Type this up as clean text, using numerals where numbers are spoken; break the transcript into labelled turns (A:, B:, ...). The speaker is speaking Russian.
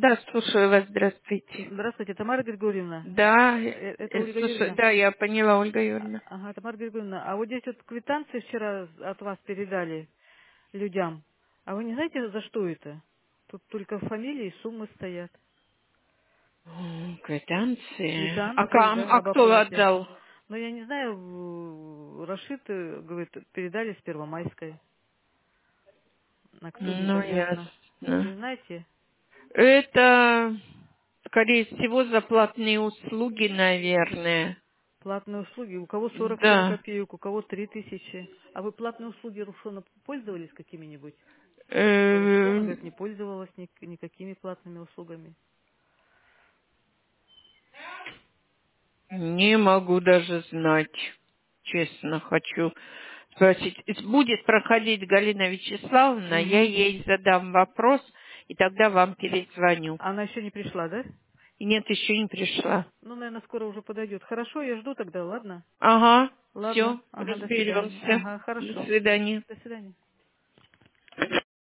A: Да, слушаю вас, здравствуйте.
B: Здравствуйте, Тамара Григорьевна.
A: Да,
B: Это Ольга
A: слушаю,
B: Юрьевна.
A: да, я поняла, Ольга Юрьевна.
B: Ага, Тамара Григорьевна. А вот здесь вот квитанции вчера от вас передали людям. А вы не знаете, за что это? Тут только фамилии и суммы стоят.
A: Квитанции.
B: Квитанции, да,
A: А
B: об
A: кто
B: оплате.
A: отдал?
B: Но я не знаю, Рашид, говорит, передали с Первомайской. На кто
A: Ну,
B: непонятно.
A: ясно.
B: Не знаете?
A: Это, скорее всего, за платные услуги, наверное.
B: Платные услуги. У кого 47
A: Да.
B: копеек, у кого 3000. А вы платные услуги Рушона пользовались какими-нибудь? Рушона,
A: Э,
B: говорит, не пользовалась никакими платными услугами.
A: Не могу даже знать. Честно, хочу спросить. Будет проходить Галина Вячеславовна, я
B: Угу.
A: ей задам вопрос, и тогда вам перезвоню.
B: Она еще не пришла, да?
A: И нет, еще не пришла.
B: Ну, наверное, скоро уже подойдет. Хорошо, я жду тогда, ладно?
A: Ага,
B: Ладно.
A: все,
B: Ага, до свидания.
A: разберемся.
B: Ага,
A: До
B: хорошо.
A: свидания.
B: До свидания.